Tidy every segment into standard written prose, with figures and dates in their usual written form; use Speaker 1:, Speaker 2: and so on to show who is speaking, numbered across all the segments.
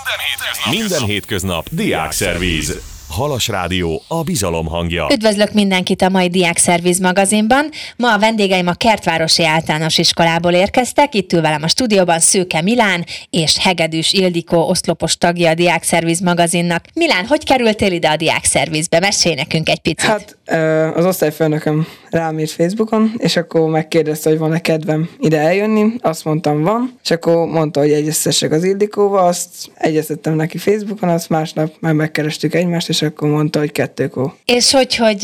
Speaker 1: Minden hétköznap Diákszervíz. Halas Rádió, a bizalom hangja.
Speaker 2: Üdvözlök mindenkit a mai Diákszervíz magazinban. Ma a vendégeim a Kertvárosi Általános Iskolából érkeztek. Itt ül velem a stúdióban Szőke Milán és Hegedűs Ildikó, oszlopos tagja a Diákszervíz magazinnak. Milán, hogy kerültél ide a Diákszervízbe? Mesélj nekünk egy picit.
Speaker 3: Hát az osztályfőnököm rám írt Facebookon, és akkor megkérdezte, hogy van-e kedvem ide eljönni. Azt mondtam, van, és akkor mondta, hogy egyeztessek az Ildikóval, azt egyeztettem neki Facebookon, azt másnap már megkerestük egymást, és akkor mondta, hogy 2-kó.
Speaker 2: És hogy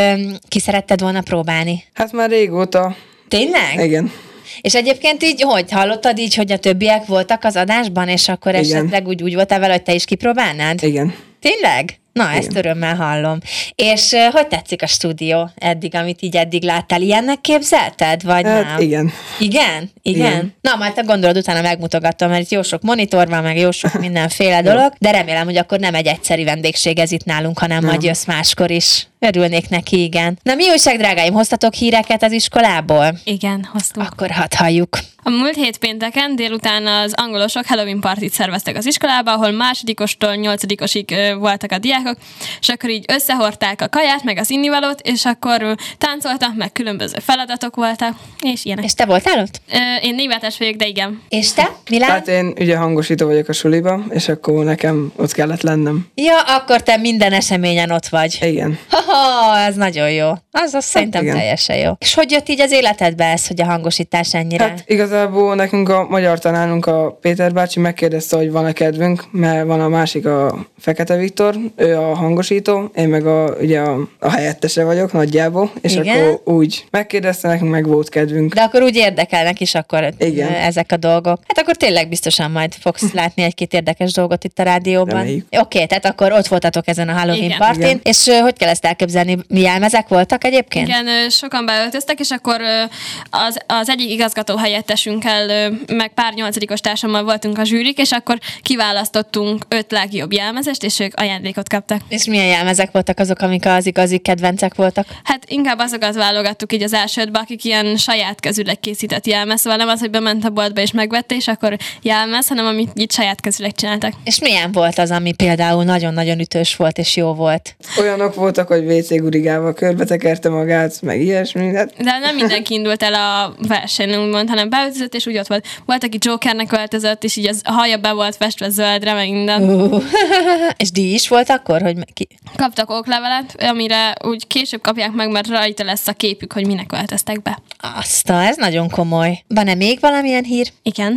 Speaker 2: ki szeretted volna próbálni?
Speaker 3: Hát már régóta.
Speaker 2: Tényleg?
Speaker 3: Igen.
Speaker 2: És egyébként így, hogy hallottad így, hogy a többiek voltak az adásban, és akkor
Speaker 3: Igen.
Speaker 2: esetleg úgy voltál vele, hogy te is kipróbálnád?
Speaker 3: Igen.
Speaker 2: Tényleg? Na,
Speaker 3: Igen.
Speaker 2: ezt örömmel hallom. És hogy tetszik a stúdió eddig, amit így eddig láttál? Ilyennek képzelted, vagy
Speaker 3: Hát
Speaker 2: nem?
Speaker 3: igen.
Speaker 2: Igen?
Speaker 3: Igen.
Speaker 2: Na, majd te gondolod, utána megmutogatom, mert itt jó sok monitor van, meg jó sok mindenféle dolog, de remélem, hogy akkor nem egy egyszeri vendégség ez itt nálunk, hanem majd jössz máskor is. Örülnék neki, igen. Na, mi újság, drágáim? Hoztatok híreket az iskolából?
Speaker 4: Igen, hoztunk.
Speaker 2: Akkor hadd halljuk.
Speaker 4: A múlt hét pénteken délután az angolosok Halloween partit szerveztek az iskolába, ahol másodikostól 8-osig voltak a diákok, és akkor így összehordták a kaját, meg az innivalót, és akkor táncoltak, meg különböző feladatok voltak, és ilyenek.
Speaker 2: És te voltál ott?
Speaker 4: Én névváltás vagyok, de igen.
Speaker 2: És te, Milán?
Speaker 3: Hát én ugye hangosító vagyok a suliba, és akkor nekem ott kellett lennem.
Speaker 2: Ja, akkor te minden eseményen ott vagy.
Speaker 3: Igen.
Speaker 2: Ha, ez nagyon jó. Az szerintem
Speaker 3: igen.
Speaker 2: teljesen jó. És hogy jött így az életedbe ez, hogy a hangosítás ennyire?
Speaker 3: Hát igazából nekünk a magyar tanárunk, a Péter bácsi megkérdezte, hogy van-e kedvünk, mert van a másik, a Fekete Viktor, ő a hangosító, én meg ugye a helyettese vagyok nagyjából, és
Speaker 2: Igen?
Speaker 3: akkor úgy megkérdezte, nekünk meg volt kedvünk.
Speaker 2: De akkor úgy érdekelnek is akkor
Speaker 3: Igen.
Speaker 2: ezek a dolgok. Hát akkor tényleg biztosan majd fogsz látni egy-két érdekes dolgot itt a rádióban.
Speaker 3: Reméljük.
Speaker 2: Oké, tehát akkor ott voltatok ezen a Halloween
Speaker 4: Igen.
Speaker 2: partin.
Speaker 3: Igen.
Speaker 2: És hogy kell ezt elképzelni? Jelmezek voltak egyébként?
Speaker 4: Igen, sokan beöltöztek, és akkor az egyik igazgató helyettesünkkel, meg pár 8-os társammal voltunk a zsűrik, és akkor kiválasztottunk 5 legjobb jelmezest, és ők ajándékot kaptak.
Speaker 2: És milyen jelmezek voltak azok, amik az igazi kedvencek voltak?
Speaker 4: Hát inkább azokat válogattuk így az elsődbe, akik ilyen saját kezüleg készített jelmez, szóval nem az, hogy bement a boltba és megvette, és akkor jelmez, hanem amit így saját kezüleg csináltak.
Speaker 2: És milyen volt az, ami például nagyon-nagyon ütős volt és jó volt?
Speaker 3: Olyanok voltak, hogy WC gurigával körbetekerte magát, meg ilyesmi. Hát
Speaker 4: De nem mindenki indult el a versenyen, úgymond, hanem beöltözött, és úgy ott volt. Volt, aki Jokernek öltözött, és így a haja be volt festve zöldre, meg minden.
Speaker 2: És díj is volt akkor, hogy
Speaker 4: Kaptak oklevelet, amire úgy később kapják meg, mert rajta lesz a képük, hogy minek öltöztek be.
Speaker 2: ez nagyon komoly. Van-e még valamilyen hír?
Speaker 4: Igen.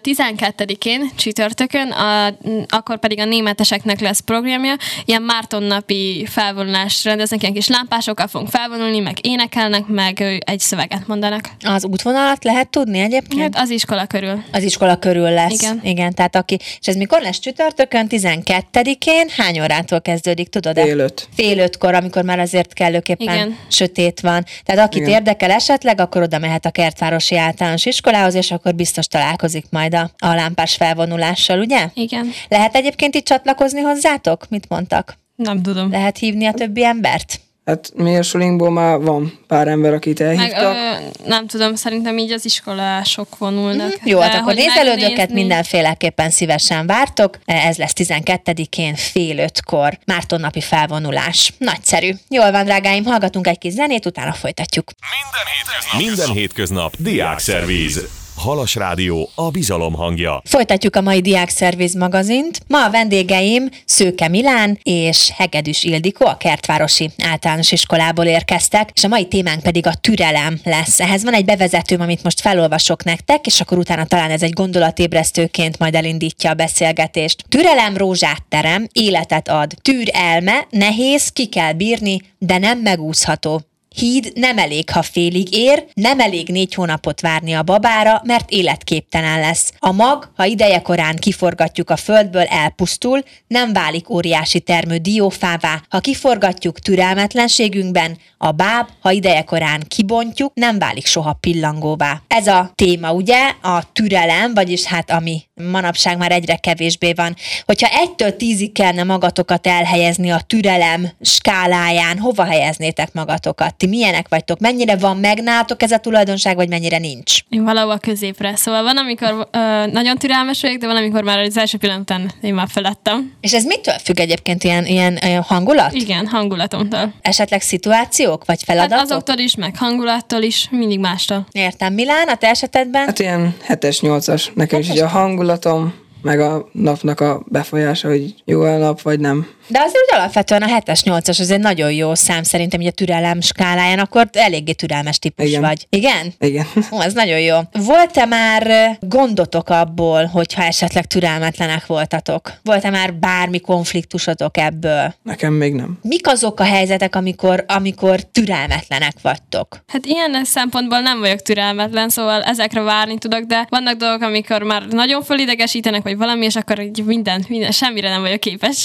Speaker 4: 12-én, csütörtökön, akkor pedig a németeseknek lesz programja. Ilyen Márton napi felvonulást rendeznek, ilyen kis lámpásokkal fogunk felvonulni, meg énekelnek, meg egy szöveget mondanak.
Speaker 2: Az útvonalat lehet tudni egyébként?
Speaker 4: Hát az iskola körül.
Speaker 2: Az iskola körül lesz.
Speaker 4: Igen.
Speaker 2: Tehát és ez mikor lesz csütörtökön? 12-én? Hány órától kezdődik, tudod? Fél 5-kor, amikor már azért kellőképpen
Speaker 4: Igen.
Speaker 2: sötét van. Tehát akit
Speaker 3: Igen.
Speaker 2: érdekel esetleg, akkor oda mehet a Kertvárosi Általános Iskolához, és akkor biztos találkozik majd a lámpás felvonulással, ugye?
Speaker 4: Igen.
Speaker 2: Lehet egyébként itt csatlakozni hozzátok? Mit mondtak?
Speaker 4: Nem tudom.
Speaker 2: Lehet hívni a többi embert?
Speaker 3: Hát mi a sulinkból már van pár ember, akit
Speaker 4: Meg,
Speaker 3: elhívtak.
Speaker 4: nem tudom, szerintem így az iskolások vonulnak.
Speaker 2: Jó,
Speaker 4: De
Speaker 2: hát akkor
Speaker 4: hogy
Speaker 2: nézelődőket
Speaker 4: megnézni-
Speaker 2: mindenféleképpen szívesen vártok. Ez lesz 12-én fél 5-kor. Márton napi felvonulás. Nagyszerű. Jól van, drágáim, hallgatunk egy kis zenét, utána folytatjuk.
Speaker 1: Minden hétköznap Diákszervíz. Halas Rádió, a bizalom hangja.
Speaker 2: Folytatjuk a mai Diákszervíz magazint. Ma a vendégeim Szőke Milán és Hegedűs Ildikó a Kertvárosi Általános Iskolából érkeztek, és a mai témánk pedig a türelem lesz. Ehhez van egy bevezetőm, amit most felolvasok nektek, és akkor utána talán ez egy gondolatébresztőként majd elindítja a beszélgetést. Türelem rózsát terem, életet ad. Türelme, nehéz, ki kell bírni, de nem megúszható. Híd nem elég, ha félig ér, nem elég 4 hónapot várni a babára, mert életképtelen lesz. A mag, ha idejekorán kiforgatjuk a földből, elpusztul, nem válik óriási termő diófává, ha kiforgatjuk türelmetlenségünkben, a báb, ha idejekorán kibontjuk, nem válik soha pillangóvá. Ez a téma, ugye, a türelem, vagyis hát ami manapság már egyre kevésbé van. Hogyha 1-től 10-ig kellene magatokat elhelyezni a türelem skáláján, hova helyeznétek magatokat? Ti milyenek vagytok? Mennyire van meg nálatok ez a tulajdonság, vagy mennyire nincs?
Speaker 4: Én valahol középre. Szóval van, amikor nagyon türelmes vagyok, de van, amikor már az első pillanat után én már feladtam.
Speaker 2: És ez mitől függ egyébként, ilyen hangulat?
Speaker 4: Igen, hangulatomtól.
Speaker 2: Esetleg szituációk, vagy feladatok?
Speaker 4: Hát azoktól is, meg hangulattól is, mindig mástól.
Speaker 2: Értem. Milán, a te esetedben?
Speaker 3: Hát ilyen 7-8-as. Nekem is így a hangulatom, meg a napnak a befolyása, hogy jó a nap, vagy nem.
Speaker 2: De azért úgy alapvetően a 7-es, 8-as az egy nagyon jó szám szerintem, hogy a türelem skáláján, akkor eléggé türelmes típus
Speaker 3: Igen.
Speaker 2: vagy. Igen?
Speaker 3: Igen.
Speaker 2: Ez nagyon jó. Volt-e már gondotok abból, hogyha esetleg türelmetlenek voltatok? Volt-e már bármi konfliktusotok ebből?
Speaker 3: Nekem még nem.
Speaker 2: Mik azok a helyzetek, amikor türelmetlenek vagytok?
Speaker 4: Hát ilyen szempontból nem vagyok türelmetlen, szóval ezekre várni tudok, de vannak dolgok, amikor már nagyon fölidegesítenek, vagy valami, és akkor így minden, semmire nem vagyok képes.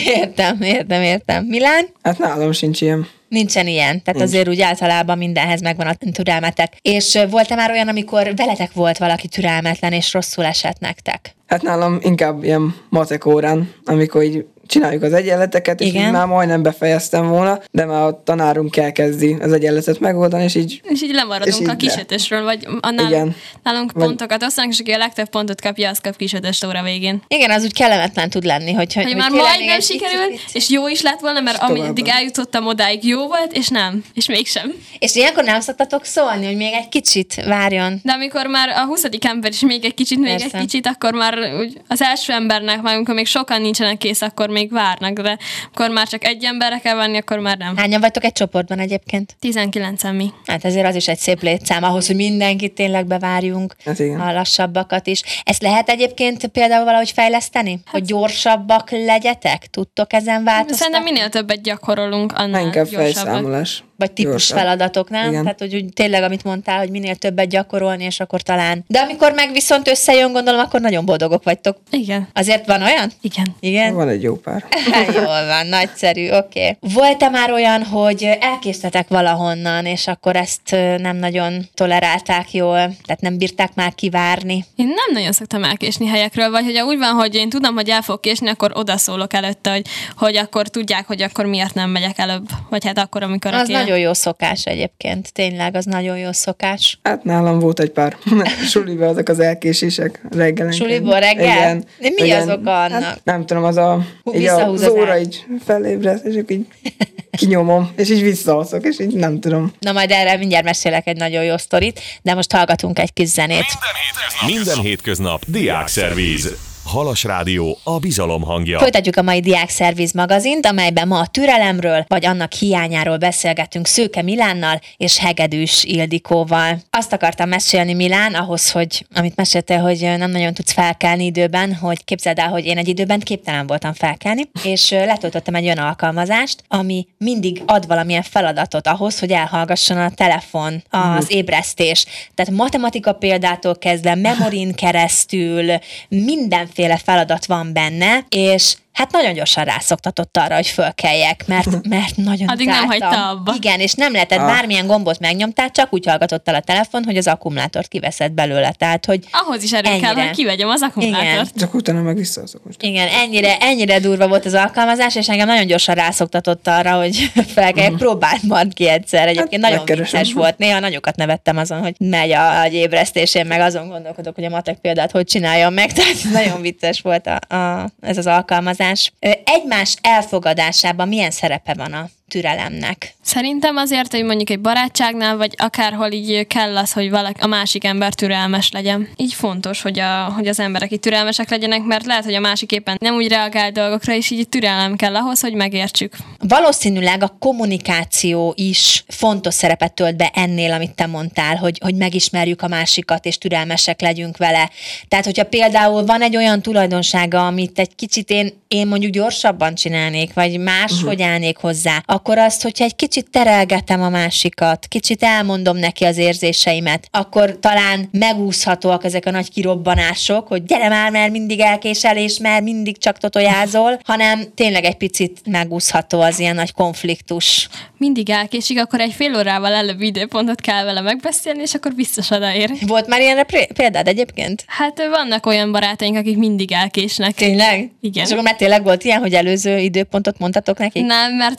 Speaker 2: Értem. Milán?
Speaker 3: Hát nálam sincs ilyen.
Speaker 2: Nincsen ilyen, tehát azért úgy általában mindenhez megvan a türelmetek. És volt-e már olyan, amikor veletek volt valaki türelmetlen, és rosszul esett nektek?
Speaker 3: Hát nálam inkább ilyen matek órán, amikor így csináljuk az egyenleteket, és
Speaker 2: Igen.
Speaker 3: így már majdnem befejeztem volna, de már a tanárunk elkezdi az egyenletet megoldani, és így
Speaker 4: lemaradunk
Speaker 3: és
Speaker 4: a
Speaker 3: így
Speaker 4: kisötösről, vagy
Speaker 3: Igen.
Speaker 4: nálunk pontokat osztanak, és aki a legtöbb pontot kapja, az kap kisötöst óra végén.
Speaker 2: Igen, az úgy kellemetlen tud lenni, hogy
Speaker 4: Hogy már
Speaker 2: tényleg
Speaker 4: majdnem
Speaker 2: egy
Speaker 4: sikerült,
Speaker 2: picit.
Speaker 4: és jó is lett volna, mert
Speaker 3: tovább.
Speaker 4: ameddig eljutottam odáig jó volt, és nem, és mégsem.
Speaker 2: És ilyenkor nem szoktatok szólni, hogy még egy kicsit várjon.
Speaker 4: De amikor már a 20. ember is még egy
Speaker 2: Persze.
Speaker 4: kicsit, akkor már úgy az első embernek, már amikor még sokan nincsenek kész, akkor még várnak, de akkor már csak egy emberre kell várni, akkor már nem.
Speaker 2: Hányan vagytok egy csoportban egyébként?
Speaker 4: 19-en mi.
Speaker 2: Hát ezért az is egy szép létszám, ahhoz, hogy mindenkit tényleg bevárjunk,
Speaker 3: Hát igen.
Speaker 2: a lassabbakat is. Ezt lehet egyébként például valahogy fejleszteni? Hogy gyorsabbak legyetek? Tudtok ezen változtatni?
Speaker 4: Szerintem minél többet gyakorolunk, annál
Speaker 3: inkább
Speaker 4: gyorsabbak.
Speaker 3: fejszámolás.
Speaker 2: Vagy típus
Speaker 3: Gyorsabb.
Speaker 2: feladatok, nem?
Speaker 3: Igen.
Speaker 2: Tehát, hogy úgy tényleg, amit mondtál, hogy minél többet gyakorolni, és akkor talán. De amikor meg viszont összejön, gondolom, akkor nagyon boldogok vagytok.
Speaker 4: Igen.
Speaker 2: Azért van olyan?
Speaker 4: Igen.
Speaker 2: Igen?
Speaker 3: Van egy jó pár.
Speaker 2: Jól van, nagyszerű, oké. Volt-e már olyan, hogy elkésztetek valahonnan, és akkor ezt nem nagyon tolerálták jól, tehát nem bírták már kivárni?
Speaker 4: Én nem nagyon szoktam elkésni helyekről, vagy hogyha úgy van, hogy én tudom, hogy el fog késni, akkor odaszólok előtte, hogy akkor tudják, hogy akkor miért nem megyek előbb. Vagy hát akkor, amikor
Speaker 2: Az nagyon jó szokás egyébként, tényleg, az nagyon jó szokás.
Speaker 3: Hát nálam volt egy pár suliba azok az elkésések reggelenként.
Speaker 2: Suliból reggel?
Speaker 3: Igen.
Speaker 2: De mi
Speaker 3: Igen.
Speaker 2: az oka annak?
Speaker 3: Hát, nem tudom, az a így
Speaker 2: visszahúz
Speaker 3: az
Speaker 2: az
Speaker 3: óra
Speaker 2: ágy.
Speaker 3: így felébreszt, és akkor így kinyomom, és így visszaalszok, és így nem tudom.
Speaker 2: Na majd erre mindjárt mesélek egy nagyon jó sztorit, de most hallgatunk egy kis zenét.
Speaker 1: Minden hétköznap Diákszervíz. Halas Rádió, a bizalom hangja.
Speaker 2: Folytatjuk a mai Diákszervíz magazint, amelyben ma a türelemről, vagy annak hiányáról beszélgetünk Szőke Milánnal és Hegedűs Ildikóval. Azt akartam mesélni, Milán, ahhoz, hogy amit meséltél, hogy nem nagyon tudsz felkelni időben, hogy képzeld el, hogy én egy időben képtelen voltam felkelni, és letöltöttem egy olyan alkalmazást, ami mindig ad valamilyen feladatot ahhoz, hogy elhallgasson a telefon, az ébresztés. Tehát matematika példától kezdve, memorin keresztül, mindenféle feladat van benne, és hát nagyon gyorsan rászoktatott arra, hogy fölkeljek, mert nagyon
Speaker 4: Addig nem
Speaker 2: utáltam.
Speaker 4: hagyta abba.
Speaker 2: Igen, és nem lehetett bármilyen gombot megnyomtál, csak úgy hallgatott el a telefon, hogy az akkumulátort kiveszed belőle. Tehát, hogy
Speaker 4: Ahhoz is erő kell,
Speaker 2: ennyire.
Speaker 4: hogy kivegyem az akkumulátort.
Speaker 3: Csak utána meg visszaszok most.
Speaker 2: Igen, ennyire durva volt az alkalmazás, és engem nagyon gyorsan rászoktatott arra, hogy felkeljek, próbáld majd ki egyszer. Egyébként nagyon
Speaker 3: megkeresem.
Speaker 2: vicces volt. Néha nagyokat nevettem azon, hogy megy a ébresztés, én meg azon gondolkodok, hogy a matek példát hogy csináljam meg. Tehát nagyon vicces volt ez az alkalmazás. Egymás elfogadásában milyen szerepe van a türelemnek?
Speaker 4: Szerintem azért, hogy mondjuk egy barátságnál, vagy akárhol így kell az, hogy a másik ember türelmes legyen. Így fontos, hogy az emberek így türelmesek legyenek, mert lehet, hogy a másik éppen nem úgy reagál dolgokra, és így türelem kell ahhoz, hogy megértsük.
Speaker 2: Valószínűleg a kommunikáció is fontos szerepet tölt be ennél, amit te mondtál, hogy megismerjük a másikat, és türelmesek legyünk vele. Tehát, hogyha például van egy olyan tulajdonsága, amit egy kicsit én mondjuk gyorsabban csinálnék, vagy máshogy állnék hozzá, akkor azt, hogyha egy kicsit terelgetem a másikat, kicsit elmondom neki az érzéseimet, akkor talán megúszhatóak ezek a nagy kirobbanások, hogy gyere már, mert mindig elkésel, és mert mindig csak totojázol, hanem tényleg egy picit megúszható az ilyen nagy konfliktus.
Speaker 4: Mindig elkésik, akkor egy fél órával előbb időpontot kell vele megbeszélni, és akkor biztos odaér.
Speaker 2: Volt már ilyenre példád egyébként?
Speaker 4: Hát vannak olyan barátaink, akik mindig elkésnek.
Speaker 2: Tényleg?
Speaker 4: Igen.
Speaker 2: És akkor már tényleg volt ilyen, hogy előző időpontot mondtatok nekik?
Speaker 4: Nem, mert azért azt nem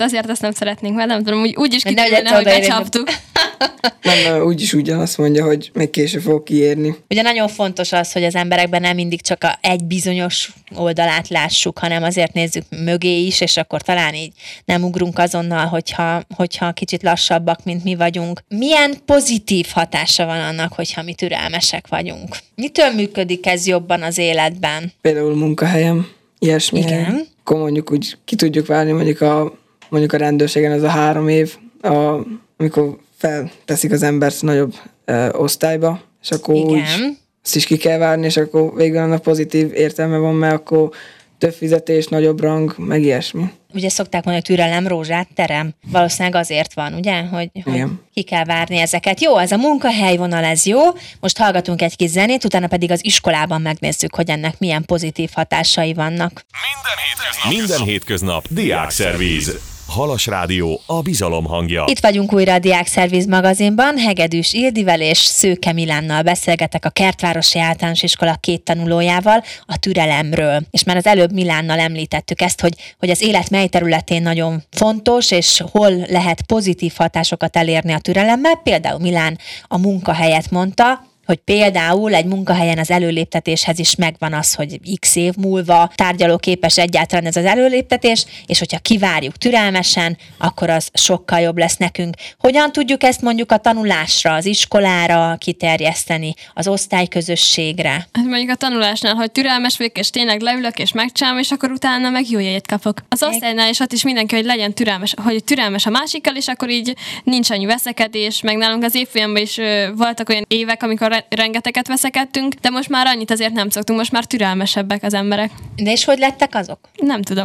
Speaker 4: nem szeretnénk, mert nem tudom, úgy is
Speaker 2: Ne
Speaker 4: kiderülne, hogy becsaptuk.
Speaker 3: Nem, úgyis ugyanazt mondja, hogy még később fog kiérni.
Speaker 2: Ugye nagyon fontos az, hogy az emberekben nem mindig csak egy bizonyos oldalát lássuk, hanem azért nézzük mögé is, és akkor talán így nem ugrunk azonnal, hogyha kicsit lassabbak, mint mi vagyunk. Milyen pozitív hatása van annak, hogyha mi türelmesek vagyunk? Mitől működik ez jobban az életben?
Speaker 3: Például munkahelyem, ilyesmi.
Speaker 2: Igen.
Speaker 3: Akkor mondjuk úgy ki tudjuk várni, mondjuk a rendőrségen az a 3 év, amikor felteszik az embert nagyobb osztályba, és akkor úgy azt is ki kell várni, és akkor végül annak pozitív értelme van, mert akkor több fizetés, nagyobb rang, meg ilyesmi.
Speaker 2: Ugye szokták mondani, hogy türelem rózsát terem. Valószínűleg azért van, ugye, hogy ki kell várni ezeket. Jó, ez a munkahelyvonal, ez jó. Most hallgatunk egy kis zenét, utána pedig az iskolában megnézzük, hogy ennek milyen pozitív hatásai vannak.
Speaker 1: Minden hétköznap Diákszervíz. Halas Rádió, a bizalom hangja.
Speaker 2: Itt vagyunk újra a Diákszervíz magazinban, Hegedűs Ildivel és Szőke Milánnal beszélgetek a Kertvárosi Általános Iskola 2 tanulójával a türelemről. És már az előbb Milánnal említettük ezt, hogy az élet mely területén nagyon fontos, és hol lehet pozitív hatásokat elérni a türelemmel. Például Milán a munkahelyet mondta, hogy például egy munkahelyen az előléptetéshez is megvan az, hogy x év múlva tárgyalóképes egyáltalán ez az előléptetés, és hogyha kivárjuk türelmesen, akkor az sokkal jobb lesz nekünk. Hogyan tudjuk ezt mondjuk a tanulásra, az iskolára kiterjeszteni, az osztályközösségre?
Speaker 4: Hát mondjuk a tanulásnál, hogy türelmes vagyok, és tényleg leülök, és megcsinálom, és akkor utána meg jó jegyet kapok. Az osztálynál is ott is mindenki, hogy legyen türelmes, hogy türelmes a másikkal, és akkor így nincs annyi veszekedés, meg nálunk az évfolyamban is voltak olyan évek, amikor rengeteget veszekedtünk, de most már annyit azért nem szoktunk, most már türelmesebbek az emberek.
Speaker 2: De és hogy lettek azok?
Speaker 4: Nem tudom.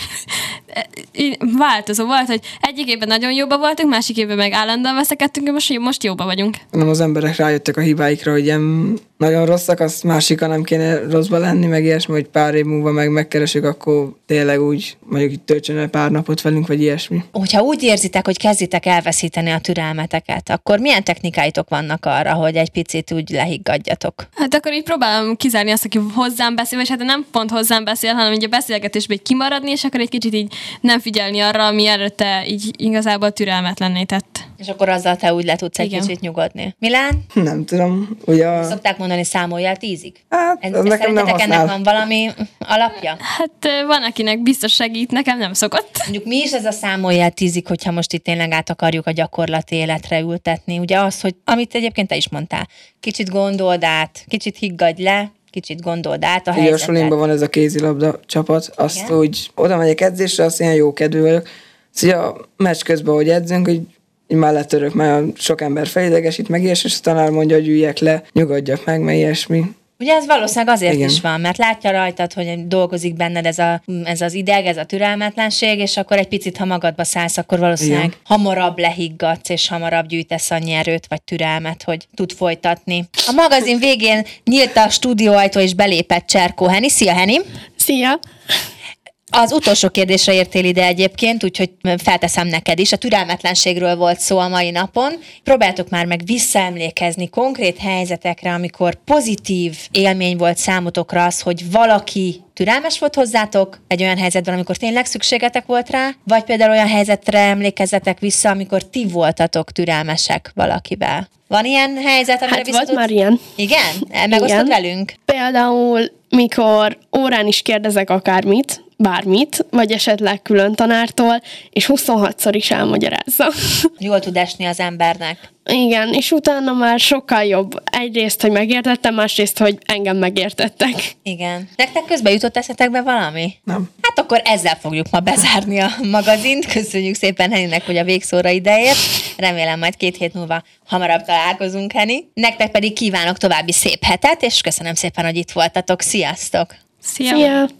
Speaker 4: Változó volt, hogy egyik évben nagyon jóba voltunk, másik évben meg állandóan veszekedtünk, most jóba vagyunk.
Speaker 3: Nem, az emberek rájöttek a hibáikra, hogy ilyen nagyon rosszak, azt másikkal nem kéne rosszba lenni, meg ilyesmi, hogy pár év múlva megkeresünk, akkor tényleg úgy mondjuk itt töltsön el pár napot velünk, vagy ilyesmi.
Speaker 2: Hogyha úgy érzitek, hogy kezditek elveszíteni a türelmeteket, akkor milyen technikáitok vannak arra, hogy egy picit úgy lehiggadjatok?
Speaker 4: Hát akkor így próbálom kizárni azt, aki hozzám beszél, vagy hát nem pont hozzám beszél, hanem így a beszélgetésben így kimaradni, és akkor egy kicsit így nem figyelni arra, ami előtte így igazából türelmetlenné tett.
Speaker 2: És akkor azzal te úgy le tudsz egy kicsit nyugodni. Milán?
Speaker 3: Nem tudom. Ugye
Speaker 2: Szokták mondani, számolj el 10-ig?
Speaker 3: Hát, az nekem nem használ.
Speaker 2: Ennek van valami alapja?
Speaker 4: Hát van, akinek biztos segít, nekem nem szokott.
Speaker 2: Mondjuk mi is ez a számolj el 10-ig, hogyha most itt tényleg át akarjuk a gyakorlati életre ültetni? Ugye az, hogy amit egyébként te is mondtál, kicsit gondold át, kicsit higgadj le, kicsit gondold át a helyzetet.
Speaker 3: A Solinban van ez a kézilabda csapat, azt igen? Úgy oda megyek edzésre, azt ilyen jó kedvű vagyok. Szóval a meccs közben, hogy edzünk, hogy így már letörök, mert sok ember felidegesít meg, és a tanár mondja, hogy üljek le, nyugodjak meg, mert ilyesmi.
Speaker 2: Ugye ez valószínűleg azért igen. is van, mert látja rajtad, hogy dolgozik benned ez az ideg, ez a türelmetlenség, és akkor egy picit, ha magadba szállsz, akkor valószínűleg igen. hamarabb lehiggadsz, és hamarabb gyűjtesz annyi erőt vagy türelmet, hogy tud folytatni. A magazin végén nyílt a stúdióajtó, és belépett Cserkó Heni. Szia, Heni!
Speaker 5: Szia!
Speaker 2: Az utolsó kérdésre értél ide egyébként, úgyhogy felteszem neked is. A türelmetlenségről volt szó a mai napon. Próbáltok már meg visszaemlékezni konkrét helyzetekre, amikor pozitív élmény volt számotokra az, hogy valaki türelmes volt hozzátok egy olyan helyzetben, amikor tényleg szükségetek volt rá, vagy például olyan helyzetre emlékezzetek vissza, amikor ti voltatok türelmesek valakivel. Van ilyen helyzet, amire
Speaker 5: hát volt már ilyen.
Speaker 2: Igen? Megosztod velünk?
Speaker 5: Például, mikor órán is kérdezek akármit, bármit, vagy esetleg külön tanártól, és 26-szor is elmagyarázza.
Speaker 2: Jól tud esni az embernek.
Speaker 5: Igen, és utána már sokkal jobb. Egyrészt, hogy megértettem, másrészt, hogy engem megértettek.
Speaker 2: Igen. Nektek közben jutott eszetekbe valami?
Speaker 3: Nem.
Speaker 2: Hát akkor ezzel fogjuk ma bezárni a magazint. Köszönjük szépen Heninek, hogy a végszóra ideért. Remélem majd 2 hét múlva hamarabb találkozunk, Heni. Nektek pedig kívánok további szép hetet, és köszönöm szépen, hogy itt voltatok. Sziasztok!
Speaker 4: Szia!